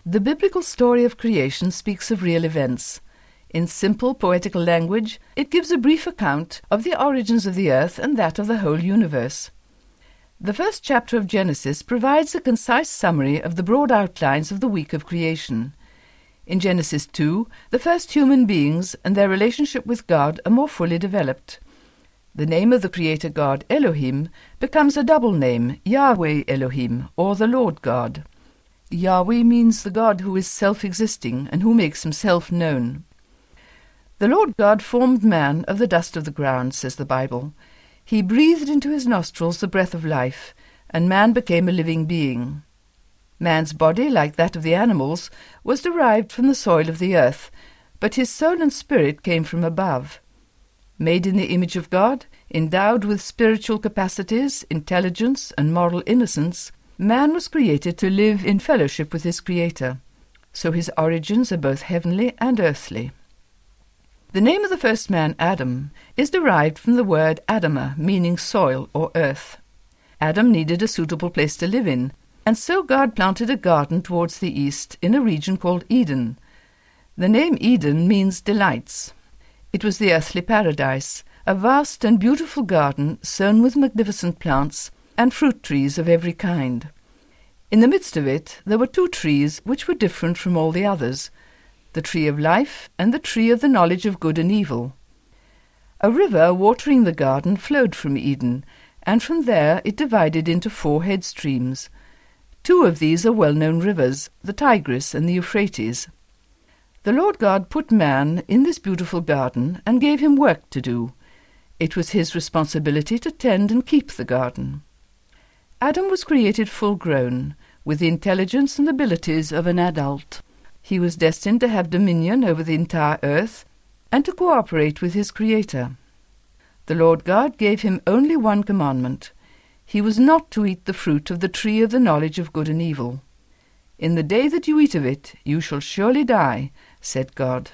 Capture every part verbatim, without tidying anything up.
The biblical story of creation speaks of real events. In simple poetical language, it gives a brief account of the origins of the earth and that of the whole universe. The first chapter of Genesis provides a concise summary of the broad outlines of the week of creation. In Genesis two, the first human beings and their relationship with God are more fully developed. The name of the Creator God, Elohim, becomes a double name, Yahweh Elohim, or the Lord God. Yahweh means the God who is self-existing and who makes himself known. The Lord God formed man of the dust of the ground, says the Bible. He breathed into his nostrils the breath of life, and man became a living being. Man's body, like that of the animals, was derived from the soil of the earth, but his soul and spirit came from above. Made in the image of God, endowed with spiritual capacities, intelligence, and moral innocence, man was created to live in fellowship with his Creator. So his origins are both heavenly and earthly. The name of the first man, Adam, is derived from the word Adamah, meaning soil or earth. Adam needed a suitable place to live in, and so God planted a garden towards the east in a region called Eden. The name Eden means delights. It was the earthly paradise, a vast and beautiful garden sown with magnificent plants and fruit trees of every kind. In the midst of it there were two trees which were different from all the others, the tree of life and the tree of the knowledge of good and evil. A river watering the garden flowed from Eden, and from there it divided into four head streams. Two of these are well-known rivers, the Tigris and the Euphrates. The Lord God put man in this beautiful garden and gave him work to do. It was his responsibility to tend and keep the garden. Adam was created full-grown, with the intelligence and abilities of an adult. He was destined to have dominion over the entire earth and to cooperate with his Creator. The Lord God gave him only one commandment. He was not to eat the fruit of the tree of the knowledge of good and evil. "In the day that you eat of it, you shall surely die," said God.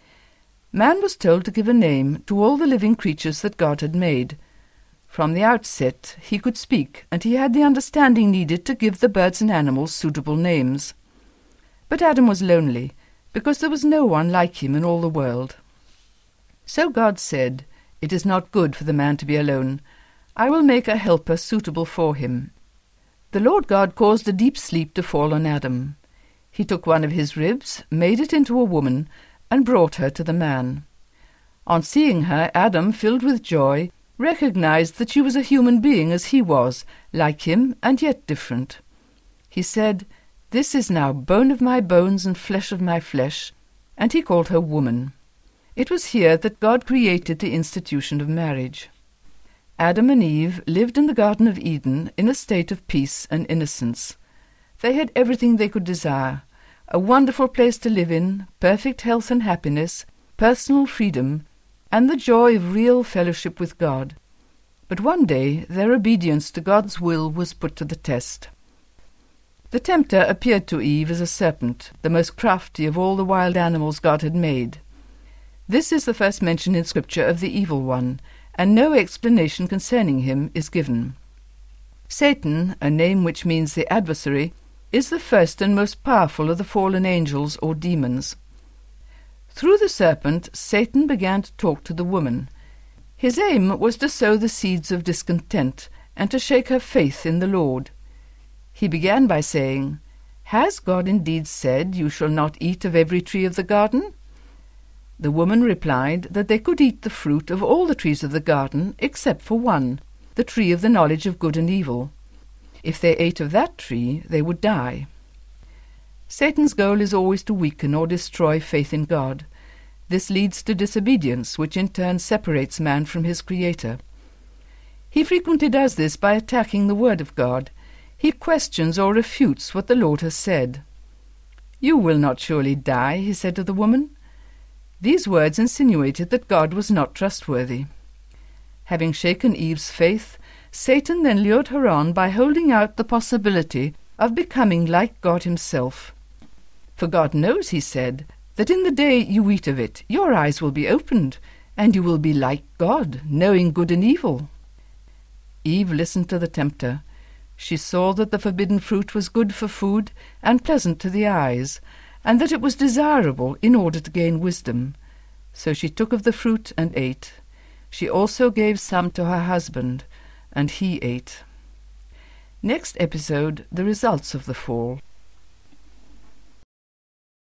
Man was told to give a name to all the living creatures that God had made. From the outset he could speak, and he had the understanding needed to give the birds and animals suitable names. But Adam was lonely, because there was no one like him in all the world. So God said, "It is not good for the man to be alone. I will make a helper suitable for him." The Lord God caused a deep sleep to fall on Adam. He took one of his ribs, made it into a woman, and brought her to the man. On seeing her, Adam, filled with joy, recognized that she was a human being as he was, like him and yet different. He said, "This is now bone of my bones and flesh of my flesh," and he called her woman. It was here that God created the institution of marriage. Adam and Eve lived in the Garden of Eden in a state of peace and innocence. They had everything they could desire, a wonderful place to live in, perfect health and happiness, personal freedom, and the joy of real fellowship with God. But one day their obedience to God's will was put to the test. The tempter appeared to Eve as a serpent, the most crafty of all the wild animals God had made. This is the first mention in Scripture of the evil one, and no explanation concerning him is given. Satan, a name which means the adversary, is the first and most powerful of the fallen angels or demons. Through the serpent, Satan began to talk to the woman. His aim was to sow the seeds of discontent and to shake her faith in the Lord. He began by saying, "Has God indeed said, 'You shall not eat of every tree of the garden'?" The woman replied that they could eat the fruit of all the trees of the garden except for one, the tree of the knowledge of good and evil. If they ate of that tree, they would die. Satan's goal is always to weaken or destroy faith in God. This leads to disobedience, which in turn separates man from his Creator. He frequently does this by attacking the Word of God. He questions or refutes what the Lord has said. "You will not surely die," he said to the woman. These words insinuated that God was not trustworthy. Having shaken Eve's faith, Satan then lured her on by holding out the possibility of becoming like God himself. "For God knows," he said, "that in the day you eat of it, your eyes will be opened, and you will be like God, knowing good and evil." Eve listened to the tempter. She saw that the forbidden fruit was good for food and pleasant to the eyes, and that it was desirable in order to gain wisdom. So she took of the fruit and ate. She also gave some to her husband, and he ate. Next episode, the results of the fall.